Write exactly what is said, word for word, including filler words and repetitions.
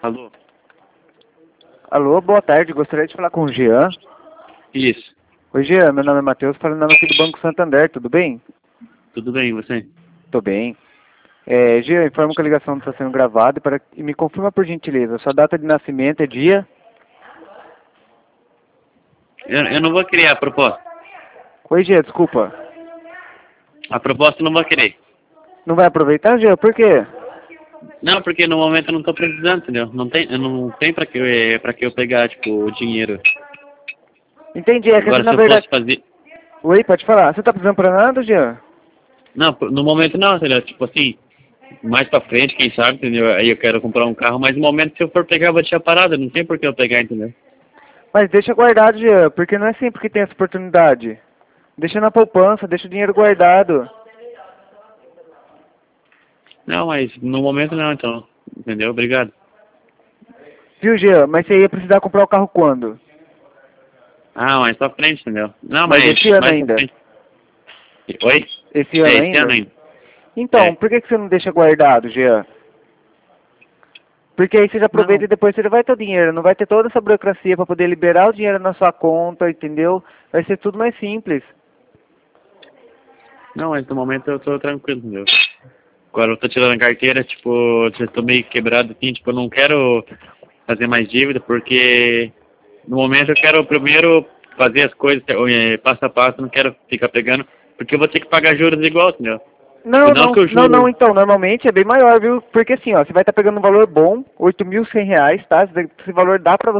Alô? Alô, boa tarde. Gostaria de falar com o Jean. Isso. Oi, Jean. Meu nome é Matheus, falando aqui do Banco Santander. Tudo bem? Tudo bem, e você? Tô bem. É, Jean, informo que a ligação está sendo gravada e, para... e me confirma por gentileza. Sua data de nascimento é dia? Eu, eu não vou querer a proposta. Oi, Jean, desculpa. A proposta eu não vou querer. Não vai aproveitar, Jean? Por quê? Não, porque no momento eu não tô precisando, entendeu? Não tem, eu não tem pra que, eu- pra que eu pegar, tipo, o dinheiro. Entendi. É que Agora, na se eu verdade... fosse fazer... Oi, pode falar. Você tá precisando pra nada, Jean? Não, no momento não, entendeu? Tipo assim, mais pra frente, quem sabe, entendeu? Aí eu quero comprar um carro, mas no momento, se eu for pegar, eu vou deixar parado. Não tem por que eu pegar, entendeu? Mas deixa guardado, Jean, porque não é sempre que tem essa oportunidade. Deixa na poupança, deixa o dinheiro guardado. Não, mas no momento não, então. Entendeu? Obrigado. Viu, Jean? Mas você ia precisar comprar o carro quando? Ah, mais pra frente, entendeu? Não, Mas mas esse ano mais pra ainda? frente. Oi? Esse É, ano esse ano ainda? ainda. Então, É. por que que você não deixa guardado, Jean? Porque aí você já aproveita Não. e depois você já vai ter o dinheiro. Não vai ter toda essa burocracia para poder liberar o dinheiro na sua conta, entendeu? Vai ser tudo mais simples. Não, mas no momento eu tô tranquilo, entendeu? Agora eu tô tirando a carteira, tipo, eu tô meio quebrado assim, tipo, eu não quero fazer mais dívida, porque no momento eu quero primeiro fazer as coisas eh, passo a passo, não quero ficar pegando, porque eu vou ter que pagar juros igual, entendeu? Não, E não não, que o não, não, juro... então, normalmente é bem maior, viu? Porque assim, ó, você vai estar pegando um valor bom, oito mil e cem reais, tá? Esse valor dá pra